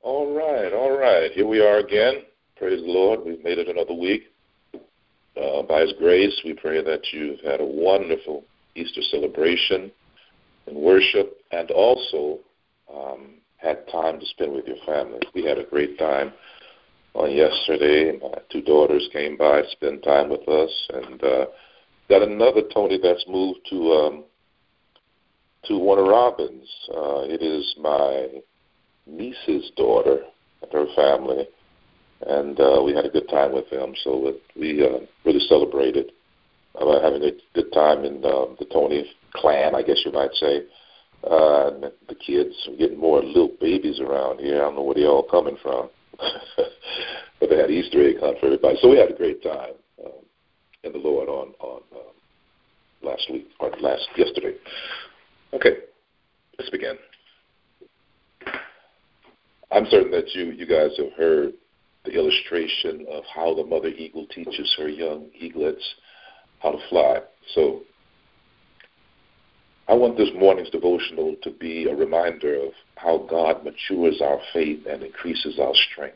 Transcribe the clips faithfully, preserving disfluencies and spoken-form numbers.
All right, all right. Here we are again. Praise the Lord. We've made it another week. Uh, by His grace, we pray that you've had a wonderful Easter celebration and worship, and also um, had time to spend with your family. We had a great time on yesterday. My two daughters came by, spent time with us, and uh, got another Tony that's moved to um, to Warner Robins. Uh, it is my niece's daughter and her family, and uh, we had a good time with them. So it, we uh, really celebrated uh, having a good time in uh, the Tony clan, I guess you might say. Uh, and the kids are getting more little babies around here. I don't know where they're all coming from. But they had Easter egg hunt for everybody. So we had a great time um, in the Lord on, on um, last week, or last, yesterday. Okay, let's begin. I'm certain that you, you guys have heard the illustration of how the mother eagle teaches her young eaglets how to fly. So I want this morning's devotional to be a reminder of how God matures our faith and increases our strength.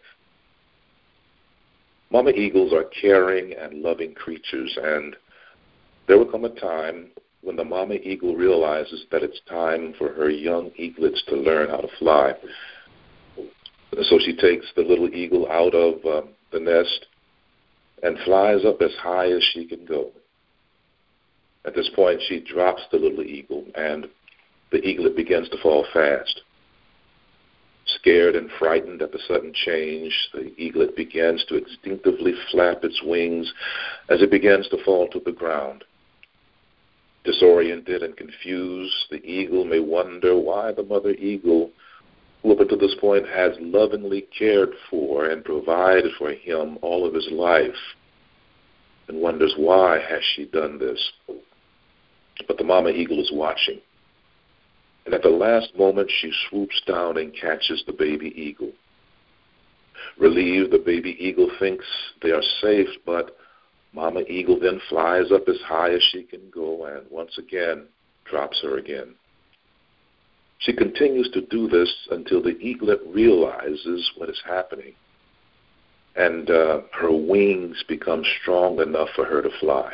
Mama eagles are caring and loving creatures, and there will come a time when the mama eagle realizes that it's time for her young eaglets to learn how to fly. So she takes the little eagle out of um, the nest and flies up as high as she can go. At this point, she drops the little eagle, and the eaglet begins to fall fast. Scared and frightened at the sudden change, the eaglet begins to instinctively flap its wings as it begins to fall to the ground. Disoriented and confused, the eagle may wonder why the mother eagle, who up until this point has lovingly cared for and provided for him all of his life, and wonders why has she done this. But the mama eagle is watching. And at the last moment, she swoops down and catches the baby eagle. Relieved, the baby eagle thinks they are safe, but Mama Eagle then flies up as high as she can go and once again drops her again. She continues to do this until the eaglet realizes what is happening, and uh, her wings become strong enough for her to fly.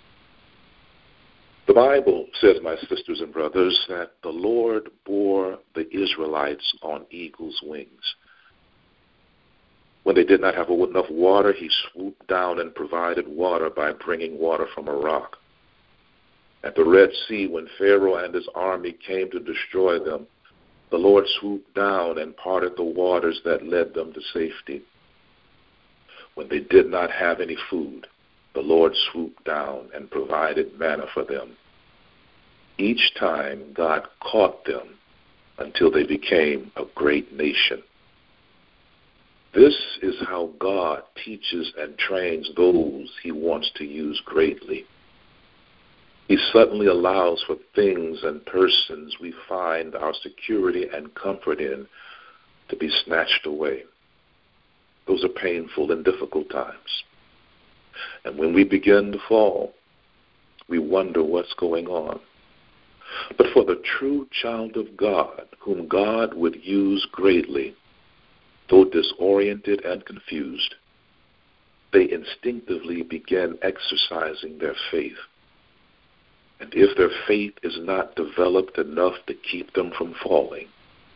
The Bible says, my sisters and brothers, that the Lord bore the Israelites on eagle's wings. When they did not have enough water, he swooped down and provided water by bringing water from a rock. At the Red Sea, when Pharaoh and his army came to destroy them, the Lord swooped down and parted the waters that led them to safety. When they did not have any food, the Lord swooped down and provided manna for them. Each time, God caught them until they became a great nation. This is how God teaches and trains those he wants to use greatly. He suddenly allows for things and persons we find our security and comfort in to be snatched away. Those are painful and difficult times. And when we begin to fall, we wonder what's going on. But for the true child of God, whom God would use greatly, though disoriented and confused, they instinctively begin exercising their faith. And if their faith is not developed enough to keep them from falling,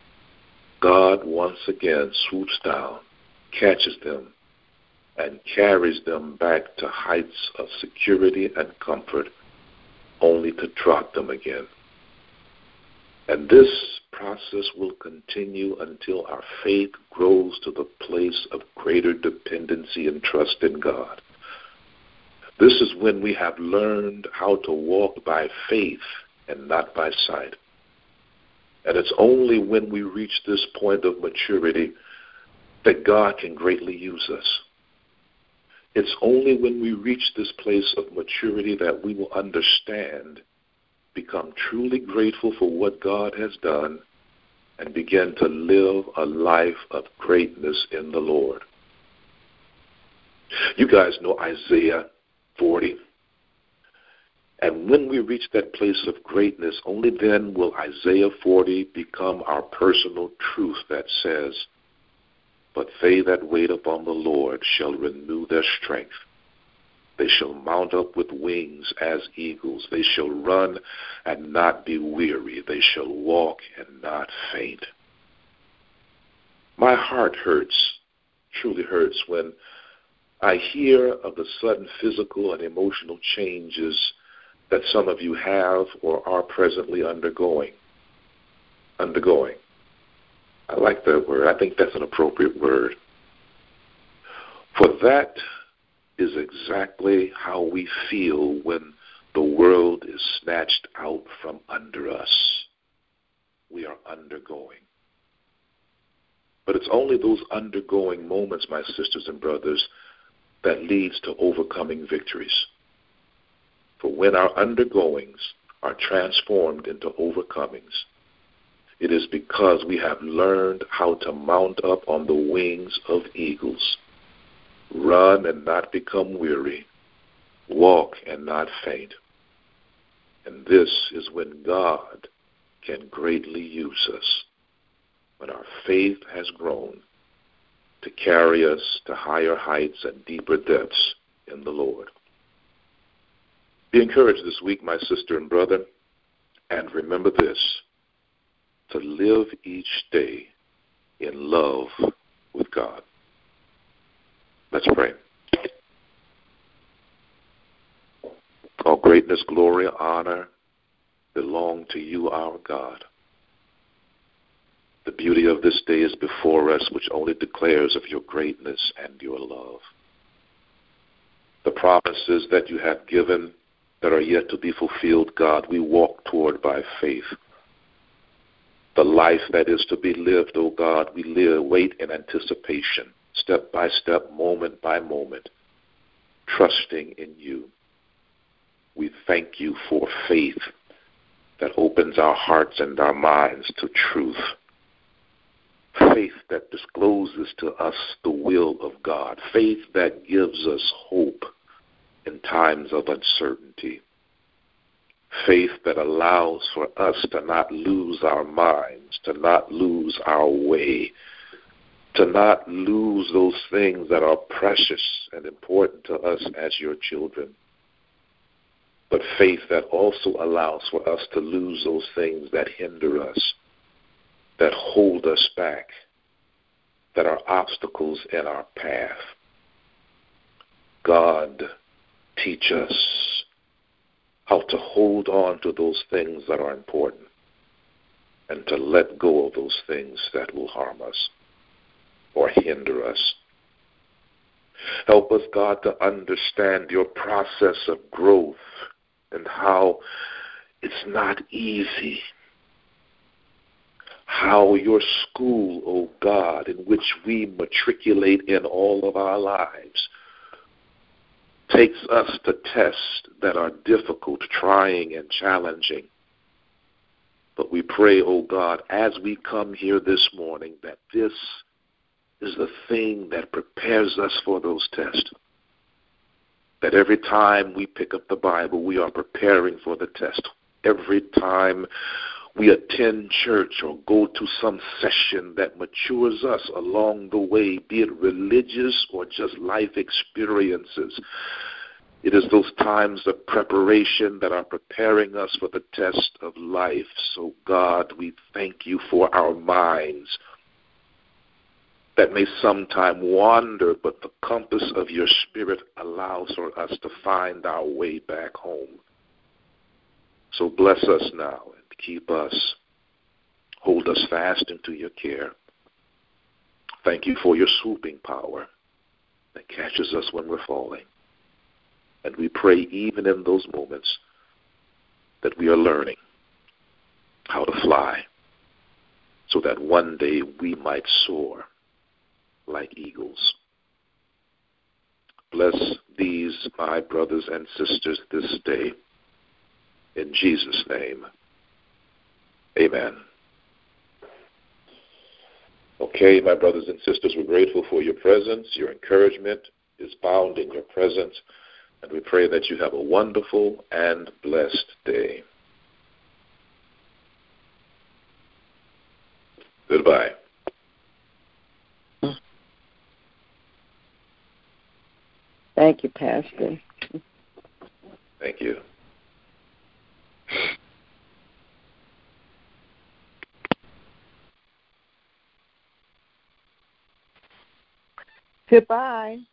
God once again swoops down, catches them, and carries them back to heights of security and comfort, only to drop them again. And this process will continue until our faith grows to the place of greater dependency and trust in God. This is when we have learned how to walk by faith and not by sight. And it's only when we reach this point of maturity that God can greatly use us. It's only when we reach this place of maturity that we will understand, become truly grateful for what God has done, and begin to live a life of greatness in the Lord. You guys know Isaiah forty. And when we reach that place of greatness, only then will Isaiah forty become our personal truth that says, But they that wait upon the Lord shall renew their strength. They shall mount up with wings as eagles. They shall run and not be weary. They shall walk and not faint. My heart hurts, truly hurts, when I hear of the sudden physical and emotional changes that some of you have or are presently undergoing. Undergoing. I like that word. I think that's an appropriate word. For that is exactly how we feel when the world is snatched out from under us. We are undergoing. But it's only those undergoing moments, my sisters and brothers, that leads to overcoming victories. For when our undergoings are transformed into overcomings, it is because we have learned how to mount up on the wings of eagles, run and not become weary, walk and not faint. And this is when God can greatly use us, when our faith has grown to carry us to higher heights and deeper depths in the Lord. Be encouraged this week, my sister and brother, and remember this, to live each day in love with God. Let's pray. All greatness, glory, honor belong to you, our God. The beauty of this day is before us, which only declares of your greatness and your love. The promises that you have given that are yet to be fulfilled, God, we walk toward by faith. The life that is to be lived, oh God, we live, wait in anticipation, step by step, moment by moment, trusting in you. We thank you for faith that opens our hearts and our minds to truth. Faith that discloses to us the will of God. Faith that gives us hope in times of uncertainty. Faith that allows for us to not lose our minds, to not lose our way, to not lose those things that are precious and important to us as your children. But faith that also allows for us to lose those things that hinder us, that hold us back, that are obstacles in our path. God, teach us how to hold on to those things that are important and to let go of those things that will harm us or hinder us. Help us, God, to understand your process of growth and how it's not easy. How your school, oh God, in which we matriculate in all of our lives, takes us to tests that are difficult, trying, and challenging. But we pray, oh God, as we come here this morning, that this is the thing that prepares us for those tests. That every time we pick up the Bible, we are preparing for the test. Every time we attend church or go to some session that matures us along the way, be it religious or just life experiences. It is those times of preparation that are preparing us for the test of life. So, God, we thank you for our minds that may sometime wander, but the compass of your Spirit allows for us to find our way back home. So bless us now and keep us. Hold us fast into your care. Thank you for your swooping power that catches us when we're falling. And we pray even in those moments that we are learning how to fly so that one day we might soar like eagles. Bless these, my brothers and sisters, this day. In Jesus' name, amen. Okay, my brothers and sisters, we're grateful for your presence. Your encouragement is found in your presence, and we pray that you have a wonderful and blessed day. Goodbye. Thank you, Pastor. Thank you. Goodbye.